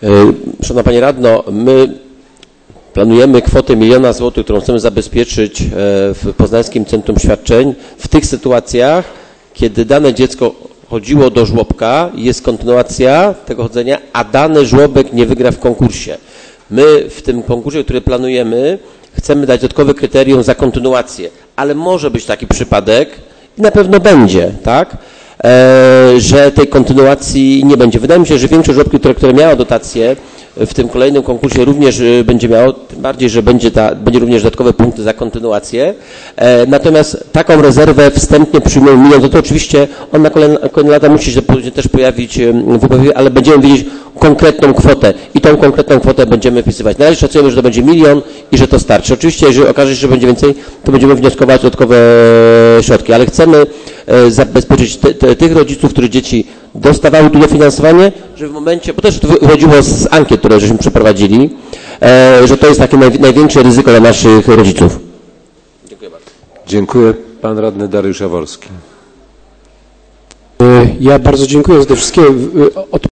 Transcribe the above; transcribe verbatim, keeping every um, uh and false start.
Szanowna Pani Radno, my planujemy kwotę miliona złotych, którą chcemy zabezpieczyć w Poznańskim Centrum Świadczeń w tych sytuacjach, kiedy dane dziecko chodziło do żłobka, jest kontynuacja tego chodzenia, a dany żłobek nie wygra w konkursie. My w tym konkursie, który planujemy, chcemy dać dodatkowe kryterium za kontynuację, ale może być taki przypadek i na pewno będzie, tak, e, że tej kontynuacji nie będzie. Wydaje mi się, że większość żłobków, które, które miało dotację, w tym kolejnym konkursie również będzie miało, tym bardziej, że będzie, ta, będzie również dodatkowe punkty za kontynuację. E, natomiast taką rezerwę wstępnie przyjmują milion, to, to oczywiście on na kolejne, kolejne lata musi się też pojawić w uprawie, ale będziemy wiedzieć konkretną kwotę i tą konkretną kwotę będziemy wpisywać. Na razie szacujemy, że to będzie milion i że to starczy. Oczywiście, jeżeli okaże się, że będzie więcej, to będziemy wnioskować dodatkowe środki, ale chcemy zabezpieczyć te, te, tych rodziców, których dzieci dostawały tu dofinansowanie, że w momencie, bo też to wychodziło z ankiet, które żeśmy przeprowadzili, e, że to jest takie naj, największe ryzyko dla naszych rodziców. Dziękuję bardzo. Dziękuję. Pan radny Dariusz Jaworski. Ja bardzo dziękuję za te wszystkie